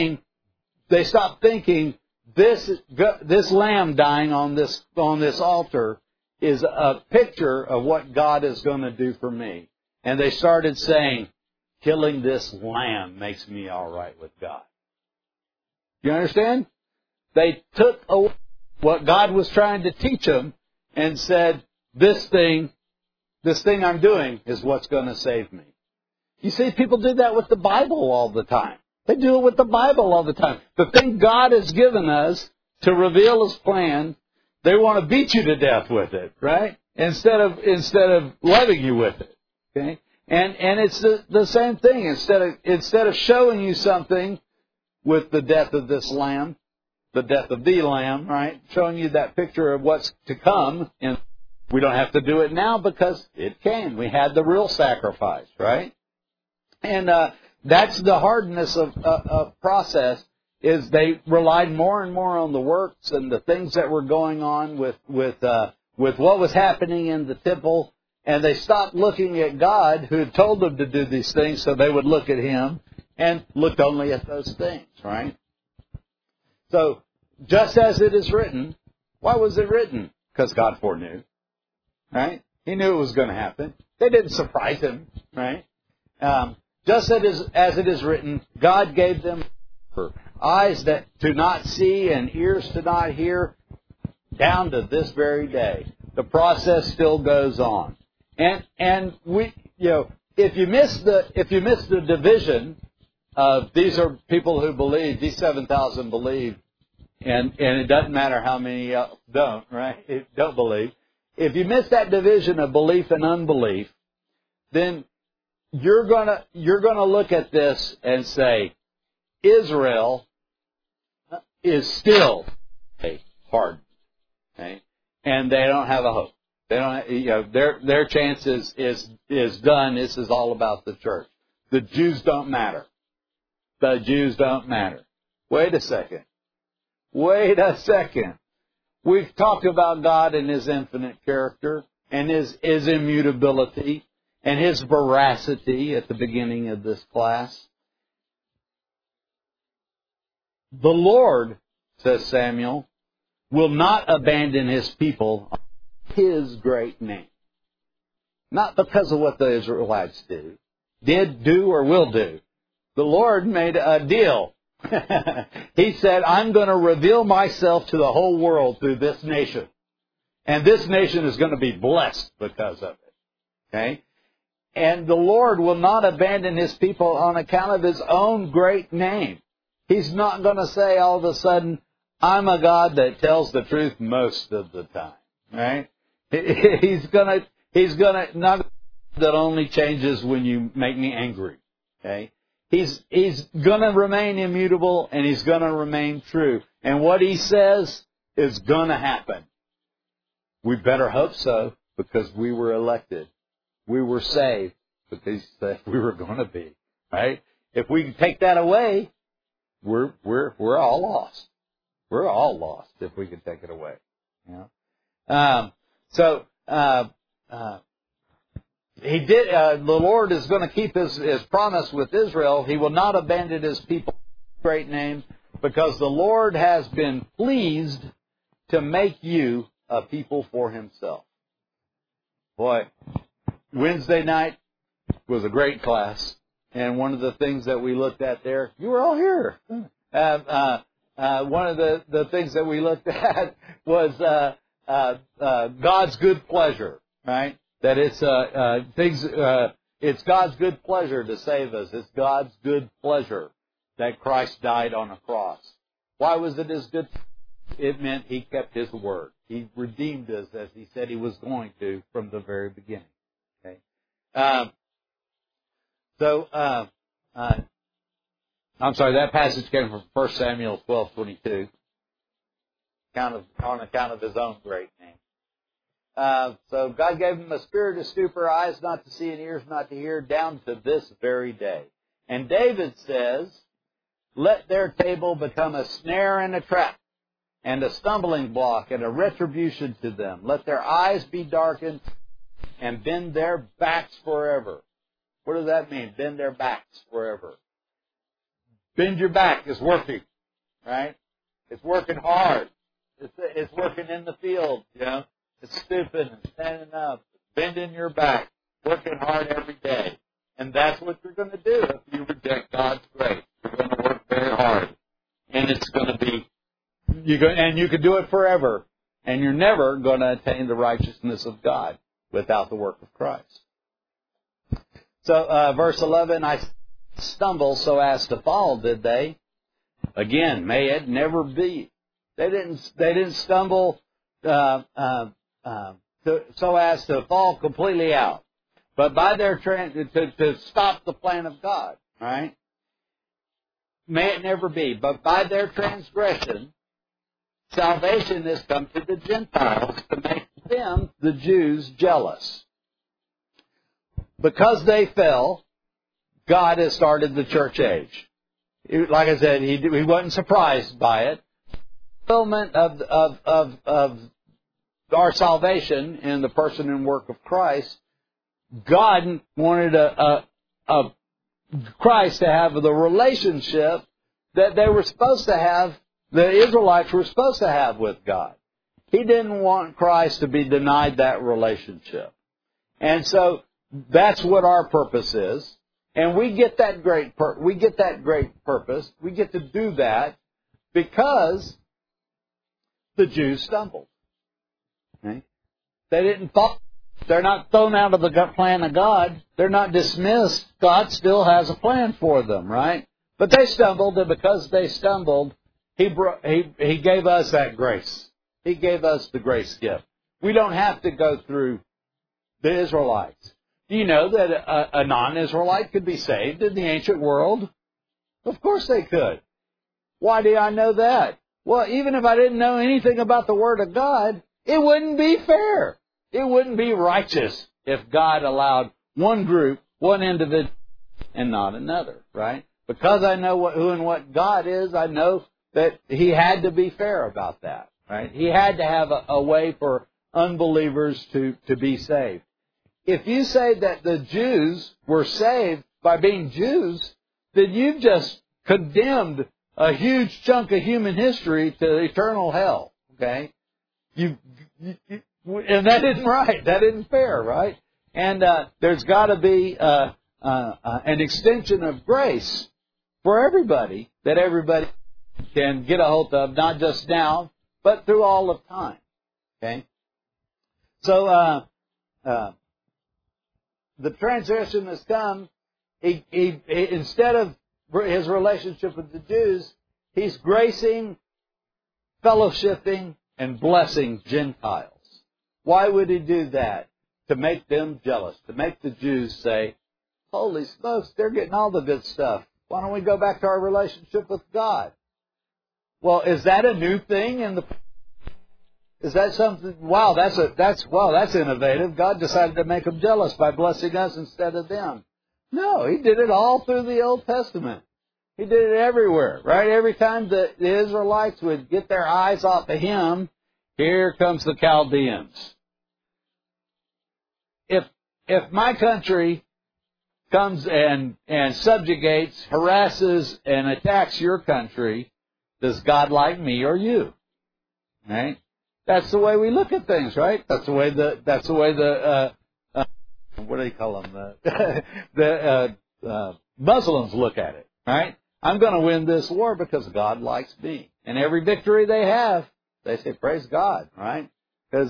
thinking, this lamb dying on this altar is a picture of what God is going to do for me. And they started saying, killing this lamb makes me all right with God. You understand? They took away what God was trying to teach them and said, this thing I'm doing is what's going to save me. You see, people do that with the Bible all the time. They do it with the Bible all the time. The thing God has given us to reveal His plan, they want to beat you to death with it, right? Instead of loving you with it. Okay? And it's the same thing. Instead of showing you something with the death of this lamb, the death of the lamb, right? Showing you that picture of what's to come. And we don't have to do it now because it came. We had the real sacrifice, right? And that's the hardness of process, is they relied more and more on the works and the things that were going on with what was happening in the temple. And they stopped looking at God, who had told them to do these things, so they would look at Him and looked only at those things, right? So, just as it is written, why was it written? Because God foreknew, right? He knew it was going to happen. They didn't surprise Him, right? Just as it is written, God gave them eyes that to not see and ears to not hear, down to this very day. The process still goes on. And we, if you miss the division of these are people who believe, these 7,000 believe, and it doesn't matter how many don't, right? Don't believe. If you miss that division of belief and unbelief, then you're gonna look at this and say, Israel is still hardened, okay? And they don't have a hope. They don't, their chance is done. This is all about the church. The Jews don't matter. The Jews don't matter. Wait a second. We've talked about God and His infinite character and His immutability and His veracity at the beginning of this class. The Lord, says Samuel, will not abandon His people on His great name. Not because of what the Israelites did, do, or will do. The Lord made a deal. He said, I'm going to reveal myself to the whole world through this nation. And this nation is going to be blessed because of it. Okay? And the Lord will not abandon His people on account of His own great name. He's not going to say all of a sudden, I'm a God that tells the truth most of the time. Right? He's gonna not that only changes when you make me angry. Okay? He's gonna remain immutable, and He's gonna remain true. And what He says is gonna happen. We better hope so, because we were elected. We were saved because He said we were gonna be. Right? If we take that away, we're all lost. We're all lost if we can take it away. You know? He did. The Lord is going to keep His promise with Israel. He will not abandon His people. Great name, because the Lord has been pleased to make you a people for Himself. Boy, Wednesday night was a great class, and one of the things that we looked at there, you were all here. One of the things that we looked at was God's good pleasure, right? That it's it's God's good pleasure to save us. It's God's good pleasure that Christ died on a cross. Why was it His good? It meant He kept His word. He redeemed us as He said He was going to from the very beginning. Okay. I'm sorry. That passage came from 1 Samuel 12:22, on account of His own great name. So God gave Him a spirit of stupor, eyes not to see and ears not to hear, down to this very day. And David says, "Let their table become a snare and a trap, and a stumbling block and a retribution to them. Let their eyes be darkened and bend their backs forever." What does that mean? Bend their backs forever. Bend your back is working, right? It's working hard. It's working in the field, you know. It's stooping and standing up, bending your back, working hard every day. And that's what you're going to do if you reject God's grace. You're going to work very hard. And it's going to be, and you can do it forever. And you're never going to attain the righteousness of God without the work of Christ. So, verse 11, I stumble so as to fall, did they? Again, may it never be. They didn't stumble so as to fall completely out, but by their to stop the plan of God, right? May it never be. But by their transgression, salvation has come to the Gentiles to make them, the Jews, jealous. Because they fell, God has started the church age. Like I said, He wasn't surprised by it. Fulfillment of our salvation in the person and work of Christ, God wanted a Christ to have the relationship that they were supposed to have, the Israelites were supposed to have with God. He didn't want Christ to be denied that relationship. And so that's what our purpose is. And we get that great purpose. We get to do that because the Jews stumbled. Okay? They didn't fall. They're not thrown out of the plan of God. They're not dismissed. God still has a plan for them, right? But they stumbled, and because they stumbled, He gave us that grace. He gave us the grace gift. We don't have to go through the Israelites. Do you know that a non-Israelite could be saved in the ancient world? Of course they could. Why do I know that? Well, even if I didn't know anything about the Word of God, it wouldn't be fair. It wouldn't be righteous if God allowed one group, one individual, and not another, right? Because I know who and what God is, I know that He had to be fair about that, right? He had to have a way for unbelievers to be saved. If you say that the Jews were saved by being Jews, then you've just condemned a huge chunk of human history to eternal hell, okay? And that isn't right. That isn't fair, right? And there's got to be an extension of grace for everybody that everybody can get a hold of, not just now, but through all of time. Okay? So the transition has come. He instead of His relationship with the Jews, He's gracing, fellowshipping, and blessing Gentiles. Why would He do that? To make them jealous. To make the Jews say, holy smokes, they're getting all the good stuff. Why don't we go back to our relationship with God? Well, is that a new thing is that something? Wow, that's innovative. God decided to make them jealous by blessing us instead of them. No, He did it all through the Old Testament. He did it everywhere, right? Every time the Israelites would get their eyes off of Him, here comes the Chaldeans. if my country comes and subjugates, harasses, and attacks your country, does God like me or you? Right? That's the way we look at things, right? That's the way the what do they call them? The Muslims look at it, right? I'm going to win this war because God likes me. And every victory they have, they say, praise God, right? Because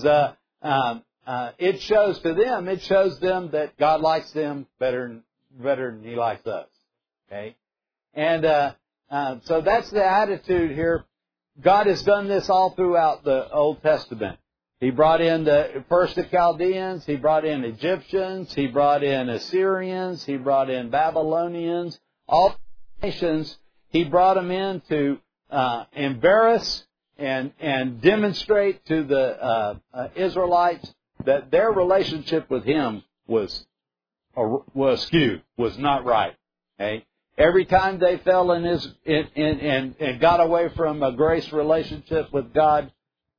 it shows them that God likes them better than He likes us. Okay? And so that's the attitude here. God has done this all throughout the Old Testament. He brought in first the Chaldeans, He brought in Egyptians, He brought in Assyrians, He brought in Babylonians, all nations. He brought them in to embarrass and demonstrate to the Israelites that their relationship with Him was skewed, was not right. Okay? Every time they fell and got away from a grace relationship with God,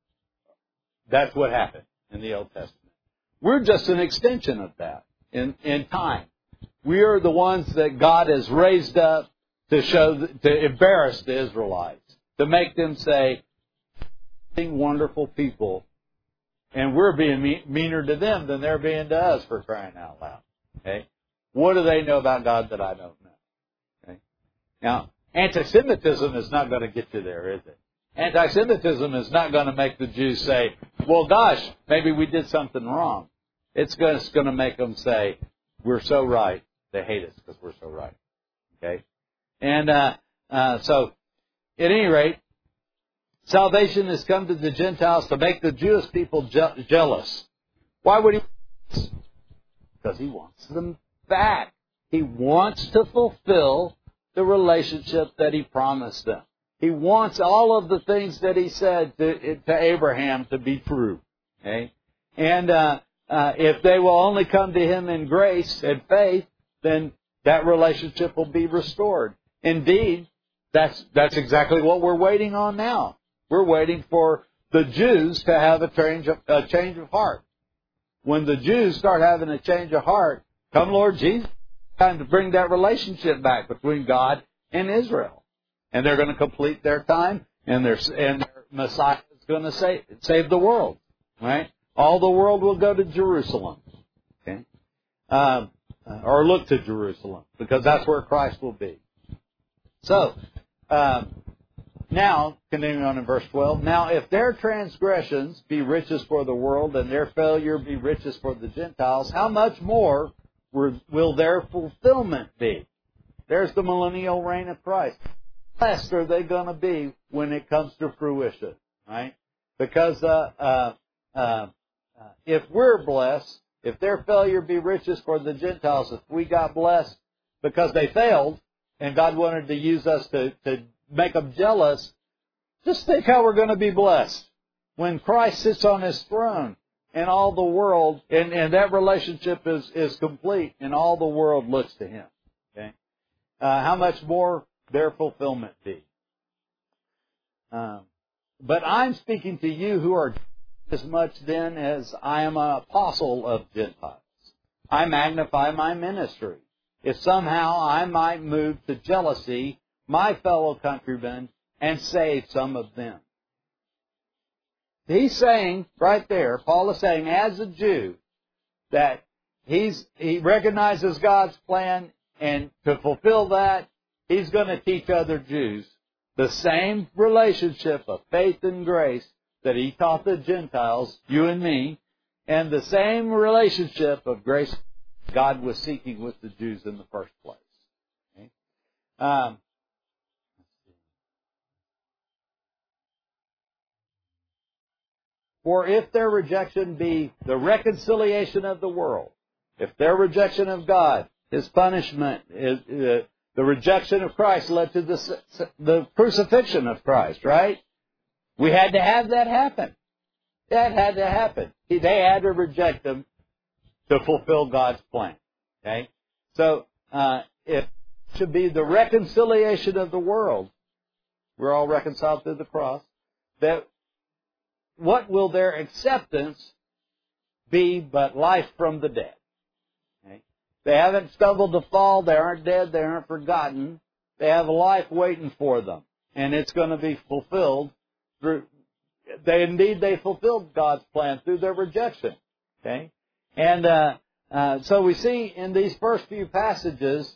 that's what happened in the Old Testament. We're just an extension of that in time. We are the ones that God has raised up to embarrass the Israelites, to make them say, wonderful people, and we're being meaner to them than they're being to us, for crying out loud. Okay? What do they know about God that I don't know? Okay? Now, anti-Semitism is not going to get you there, is it? Anti-Semitism is not going to make the Jews say, well, gosh, maybe we did something wrong. It's going to make them say, we're so right. They hate us because we're so right. Okay? And so, at any rate, salvation has come to the Gentiles to make the Jewish people jealous. Why would He? Because He wants them back. He wants to fulfill the relationship that He promised them. He wants all of the things that He said to Abraham to be true. Okay? And if they will only come to Him in grace and faith, then that relationship will be restored. Indeed, that's exactly what we're waiting on now. We're waiting for the Jews to have a change of heart. When the Jews start having a change of heart, come Lord Jesus, time to bring that relationship back between God and Israel. And they're going to complete their time, and their Messiah is going to save the world. Right? All the world will go to Jerusalem. Okay? Or look to Jerusalem, because that's where Christ will be. So, now, continuing on in verse 12, now if their transgressions be riches for the world and their failure be riches for the Gentiles, how much more will their fulfillment be? There's the millennial reign of Christ. How blessed are they going to be when it comes to fruition, right? Because if we're blessed, if their failure be riches for the Gentiles, if we got blessed because they failed and God wanted to use us to make them jealous, just think how we're going to be blessed when Christ sits on His throne and all the world, and that relationship is complete and all the world looks to Him. Okay? How much more their fulfillment be? But I'm speaking to you who are as much then as I am an apostle of Gentiles. I magnify my ministry. If somehow I might move to jealousy my fellow countrymen and save some of them. He's saying right there, Paul is saying as a Jew, that he recognizes God's plan, and to fulfill that, he's going to teach other Jews the same relationship of faith and grace that He taught the Gentiles, you and me, and the same relationship of grace God was seeking with the Jews in the first place. Okay? For if their rejection be the reconciliation of the world, if their rejection of God, His punishment, the rejection of Christ led to the crucifixion of Christ, right? We had to have that happen. That had to happen. They had to reject Him to fulfill God's plan. Okay? So, it should be the reconciliation of the world. We're all reconciled through the cross. That what will their acceptance be but life from the dead? They haven't stumbled to fall. They aren't dead. They aren't forgotten. They have a life waiting for them. And it's going to be fulfilled through, they fulfilled God's plan through their rejection. Okay? And so we see in these first few passages,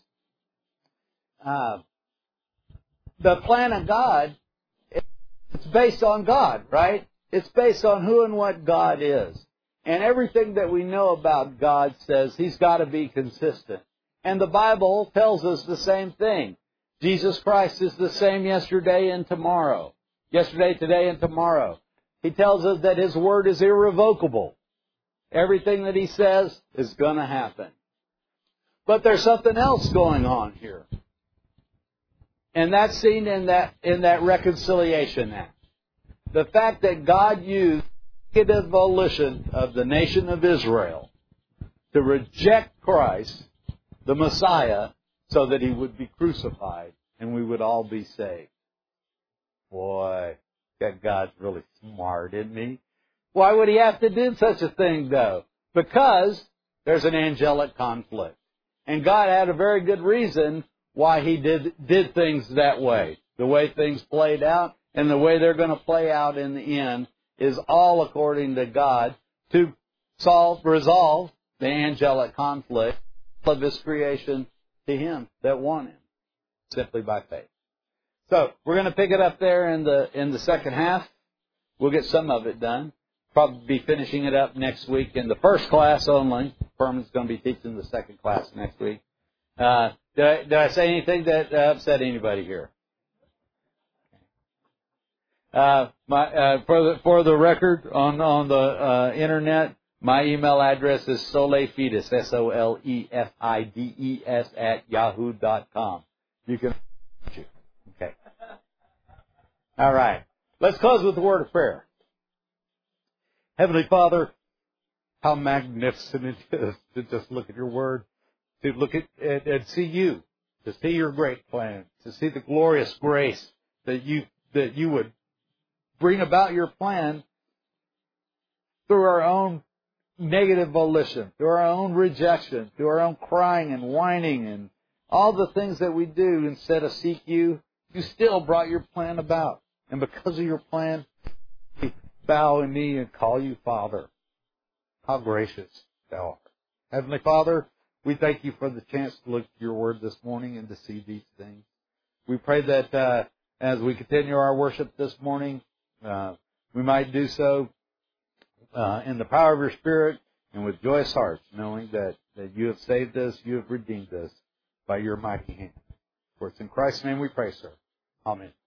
the plan of God, it's based on God, right? It's based on who and what God is. And everything that we know about God says He's got to be consistent. And the Bible tells us the same thing. Jesus Christ is the same yesterday and tomorrow. Yesterday, today, and tomorrow. He tells us that His Word is irrevocable. Everything that He says is going to happen. But there's something else going on here. And that's seen in that Reconciliation Act. The fact that God used the negative volition of the nation of Israel to reject Christ, the Messiah, so that He would be crucified and we would all be saved. Boy, that God's really smart, isn't He? Why would He have to do such a thing, though? Because there's an angelic conflict. And God had a very good reason why He did things that way. The way things played out and the way they're going to play out in the end is all according to God to resolve the angelic conflict of His creation to Him that want Him, simply by faith. So we're going to pick it up there in the second half. We'll get some of it done. Probably be finishing it up next week in the first class only. Furman's going to be teaching the second class next week. Did I say anything that upset anybody here? For the record on the internet, my email address is solefides, SOLEFIDES @yahoo.com. You can. Okay. All right. Let's close with a word of prayer. Heavenly Father, how magnificent it is to just look at your word, to look at and see you, to see your great plan, to see the glorious grace that you would bring about your plan through our own negative volition, through our own rejection, through our own crying and whining and all the things that we do instead of seek you. You still brought your plan about. And because of your plan, we bow a knee and call you Father. How gracious thou art. Heavenly Father, we thank you for the chance to look at your word this morning and to see these things. We pray that as we continue our worship this morning, we might do so in the power of your Spirit and with joyous hearts, knowing that you have saved us, you have redeemed us by your mighty hand. For it's in Christ's name we pray, sir. Amen.